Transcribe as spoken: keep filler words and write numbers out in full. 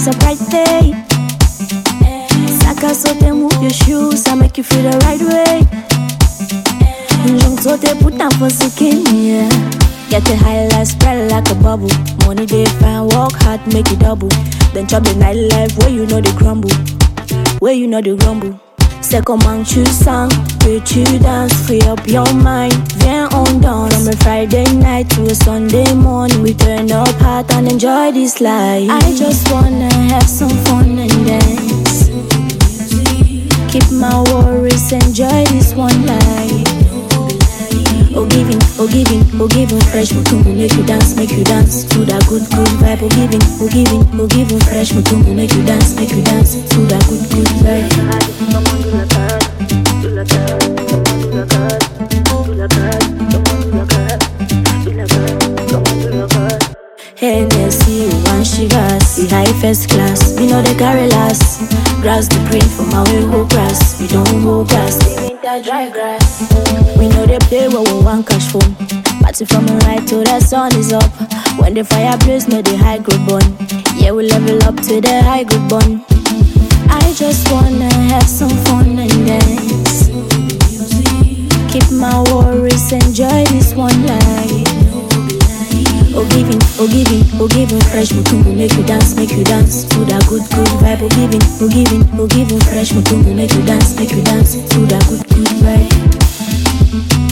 a bright day. Saka so they move your shoes, I make you feel the right way. Jump so they put down for skin, yeah. Get the highlight spread like a bubble. Money they find, work hard, make it double. Then chop the nightlife where you know they crumble. Where you know they grumble. Second man choose song, with you dance, free up your mind. Viens on danse. From a Friday night to a Sunday morning, we turn up hot and enjoy this life. I just wanna have some fun and dance. Keep my worries, enjoy this one life. Oh giving, oh giving, oh giving fresh mutumbu, make you dance, make you dance to that good, good vibe. Oh giving, oh giving, oh giving fresh mutumbu, make you dance, make you dance to that good, good vibe. Hennessy, one shivers, we high first class. We know they carry last. Grass the green from our way whole grass. We don't hold grass, we winter dry grass. We know they play where we want cash phone. Party from the right till the sun is up. When the fireplace know the high good bun. Yeah, we level up to the high good bun. I just wanna have some fun and dance. Keep my worries, enjoy this one life. Oh giving, oh giving, oh giving fresh mutumbu, make you dance, make you dance to that good, good vibe. Oh giving, oh giving, oh giving fresh mutumbu, make you dance, make you dance to that good, good vibe.